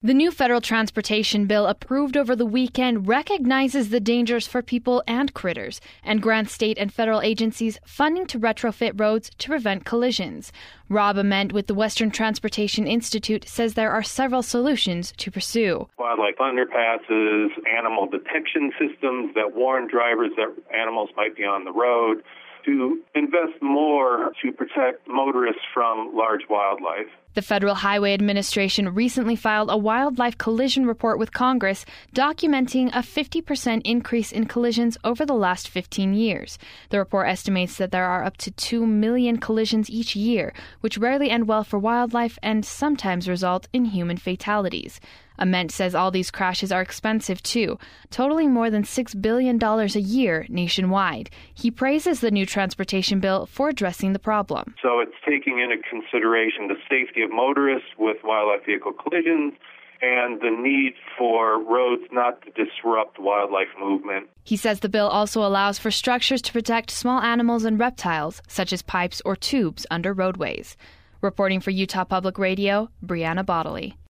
The new federal transportation bill approved over the weekend recognizes the dangers for people and critters and grants state and federal agencies funding to retrofit roads to prevent collisions. Rob Ament with the Western Transportation Institute says there are several solutions to pursue. Wildlife underpasses, animal detection systems that warn drivers that animals might be on the road, to invest more to protect motorists from large wildlife. The Federal Highway Administration recently filed a wildlife collision report with Congress documenting a 50% increase in collisions over the last 15 years. The report estimates that there are up to 2 million collisions each year, which rarely end well for wildlife and sometimes result in human fatalities. Ament says all these crashes are expensive too, totaling more than $6 billion a year nationwide. He praises the new transportation bill for addressing the problem. So it's taking into consideration the safety of motorists with wildlife vehicle collisions and the need for roads not to disrupt wildlife movement. He says the bill also allows for structures to protect small animals and reptiles, such as pipes or tubes under roadways. Reporting for Utah Public Radio, Brianna Bodley.